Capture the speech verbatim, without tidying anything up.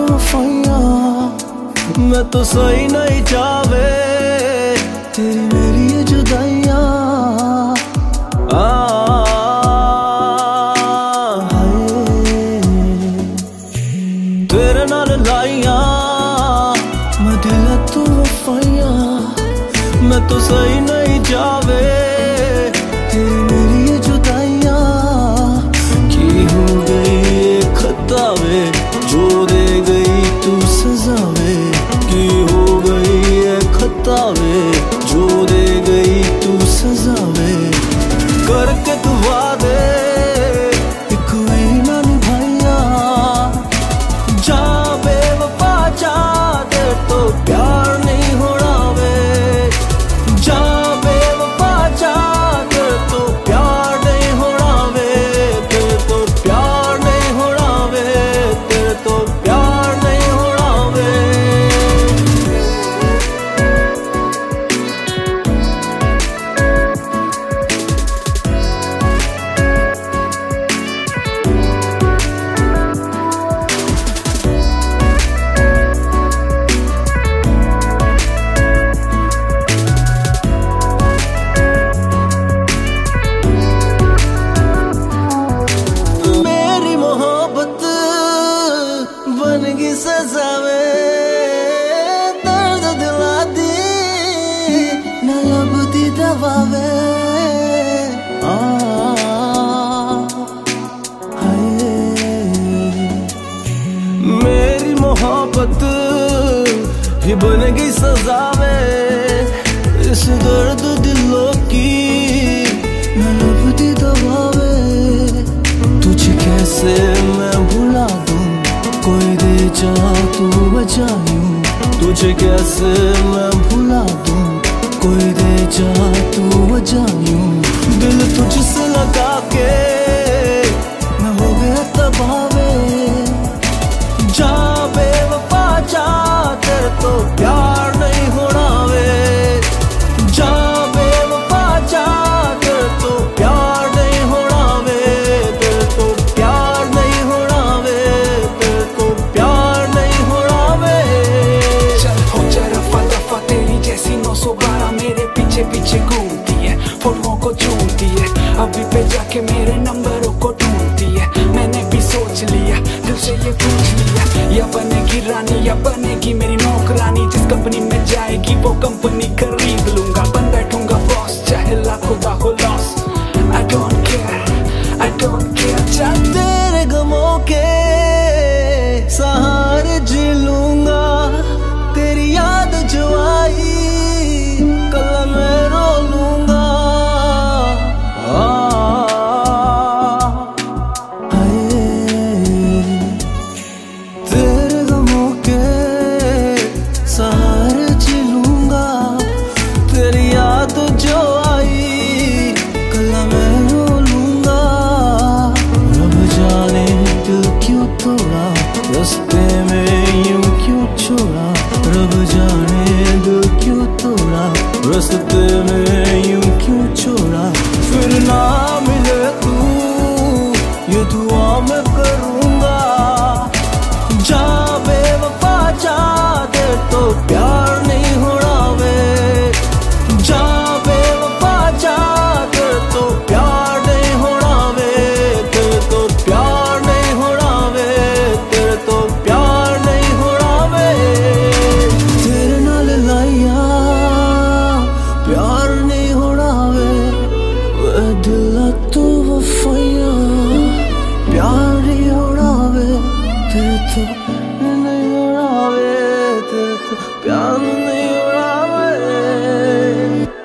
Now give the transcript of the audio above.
वफाइयां मैं तो सही नहीं जावे तेरी मेरी ये जुदाइयां। तेरे नाल लाइयां मैं दिल तो वफाइयां मैं तो सही नहीं जावे तेरी मेरी ये जुदाइयां। की हो गई ये खतावे जो दे गई तू सजावे, की हो गई ये खतावे जो दे गई तू सजावे। करके तू वादे एक भी ना निभाइया जा बेवफा जा दे तो प्यार नहीं होना वे। जा बेवफा जा दे तो प्यार नहीं होना वे, तेरे तो प्यार नहीं होना वे, तेरे तो प्यार नहीं होना वे। बनगी सजावे दर्द दिला दी न लभदी दवावे। मेरी मोहब्बत ही बनगी सजावे इस दर्द दिलों की न लभदी दवावे। तुझे कैसे मैं भुला दूं कोई दे जा तू वजह यूं, तुझे कैसे मैं भुला दूं कोई दे जा तू वजह यूं। दिल तुझसे लगा के मैं हो गया तबावे जा बेवफा जा तेरे तो प्यार नहीं होना वे। जा बेवफा जा तेरे तो प्यार नहीं होना वे, तेरे तो प्यार नहीं होना वे, तेरे तो प्यार नहीं होना वे। चल हो जा रफा दफा तेरी जैसी नौ सौ बारह मेरे पीछे पीछे घूमती है, फोटों को चूमती है, अभी पे जाके मेरे नंबरों को ढूंढती है। मैंने भी सोच लिया दिल से ये पूछ लिया या बनेगी रानी या बनेगी मेरी नौकरानी। जिस कंपनी में जाएगी वो कंपनी खरीद लूंगा, बन बैठूंगा बॉस चाहे लाखों का हो loss. I don't care, I don't care। चल तेरे गमों के सहारे जी लूंगा, तेरी याद जो आई कल मैं रो लूंगा। तेरे गमों के सहारे जी लूंगा, तेरी याद जो आई कल मैं रो लूंगा। रब जाने दिल क्यों तोड़ा रास्ते में यूं क्यों छोड़ा, रब जाने दिल क्यों तोड़ा रास्ते में यूं क्यों छोड़ा। फिर ना मिले तू ये दुआ मैं करूंगा जा बेवफा जा दे तो प्यार नहीं होना वे। जा बेवफा जा दे तो प्यार नहीं होना वे, तेरे तो प्यार नहीं होना वे, तेरे तो प्यार नहीं होना वे। तेरे नाल लाइया प्यार नहीं होना वे, वे दिल तो वफाइयां प्यार नहीं होना वे, तेरे तो